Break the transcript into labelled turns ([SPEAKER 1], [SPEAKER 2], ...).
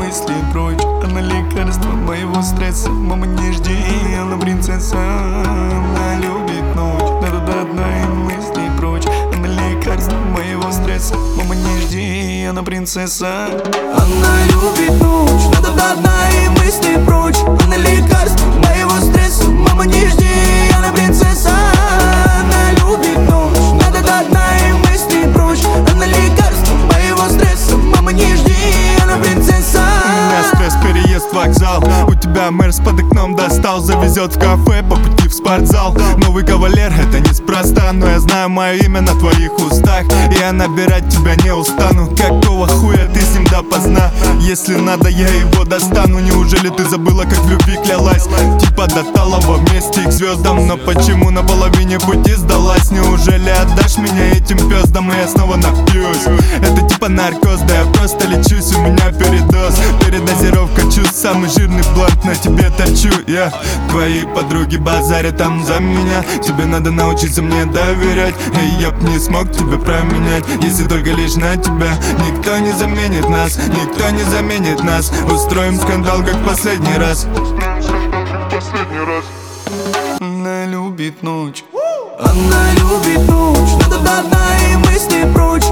[SPEAKER 1] мысли прочь. Она лекарство моего стресса. Мама, не жди, она принцесса. Она любит ночь, надо до дна и мысли прочь. Она лекарство моего стресса. Мама, не жди, она принцесса. Она любит ночь, надо до дна и мысли прочь. Она лекарство моего стресса. Мама, не жди, она принцесса. Она любит ночь, надо до дна и мысли прочь. Она лекарство моего стресса. Мама, не жди, она принцесса.
[SPEAKER 2] У меня стресс, переезд, вокзал. У тебя Мерс под окном достал. Завезет в кафе, по пути в спортзал. Новый кавалер, это неспроста. Но я знаю мое имя на твоих устах. И я набирать тебя не устану. Какого хуя ты с ним допоздна? Если надо, я его достану. Неужели ты забыла, как в любви клялась? Типа до талого вместе к звездам. Но почему на половине пути сдалась? Неужели отдашь меня этим пёздам? И я снова напьюсь. Это типа наркоз, да я просто лечусь. У меня передоз, передозировка чувств. Самый жирный блант на тебе торчу я. Твои подруги базарят там за меня. Тебе надо научиться мне доверять. И я б не смог тебя променять, если только лишь на тебя. Никто не заменит нас, никто не заменит нас. Устроим скандал, как последний раз.
[SPEAKER 1] Она любит ночь, она любит ночь. Надо до дна и мысли прочь.